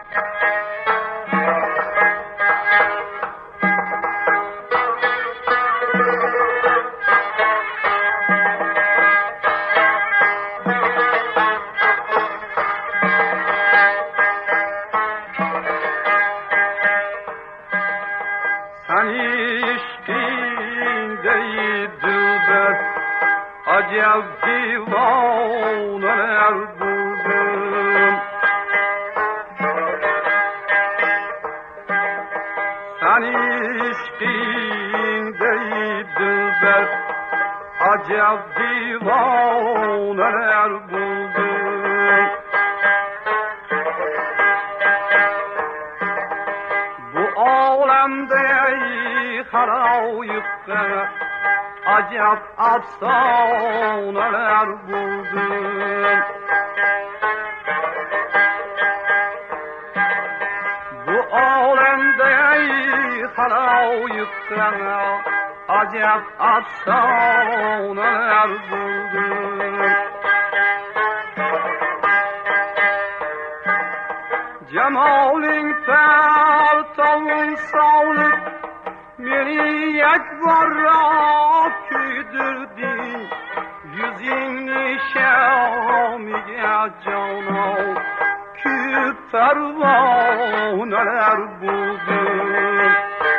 عجب دیوانه‌ر بودم سن عشقینده دلبر عجب دیوانه‌ر بودم bu alemde خلایق عجب افسانه‌ر بودم bu alemde خلایق عجب افسانه‌ر بودم cemalin pertavun sağlık beni yekbar küydürdü yüzün nişamige cana küp pervaneler buldum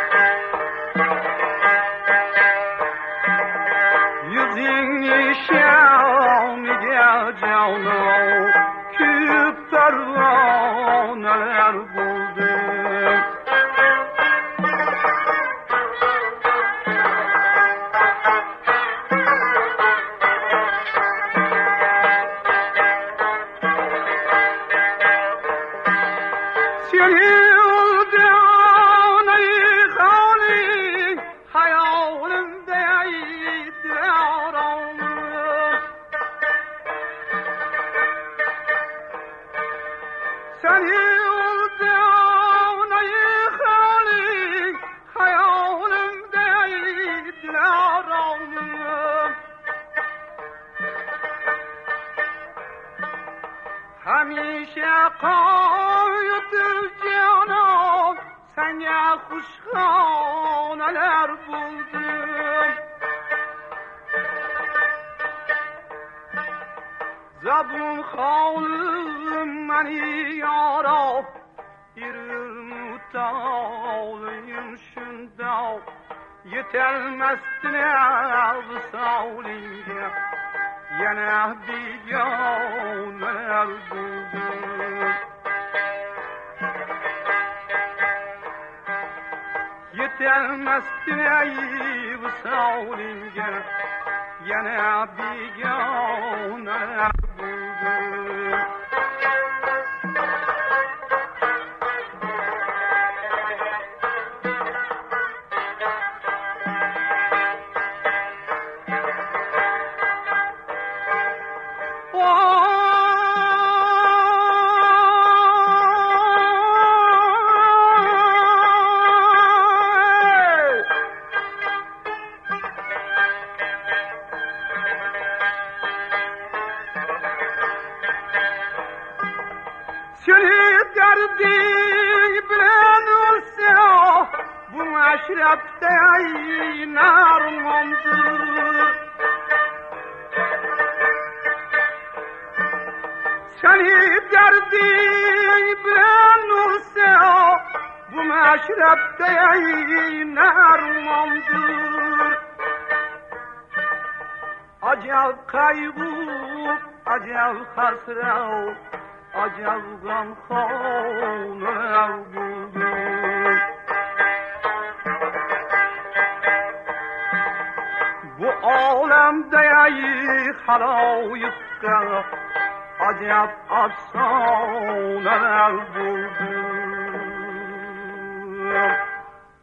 yüzün nişamige cana küp pervaneler buldum همیشه قاید جانم سنگ خوشخانه‌ر بودم زبون خالم منی یارا yürür mutalıyım şunda yetelmeztine vısalinge yine biganeler buldum yetelmeztine vısalinge yine biganeler buldum Seni derdin bilen olsa bu meşrepte narmandır Seni derdin bilen olsa bu meşrepte narmandır Acab kaygı, acab hasret acab gamxoneler buldum bu alemde halayıkka acab afsaneler buldum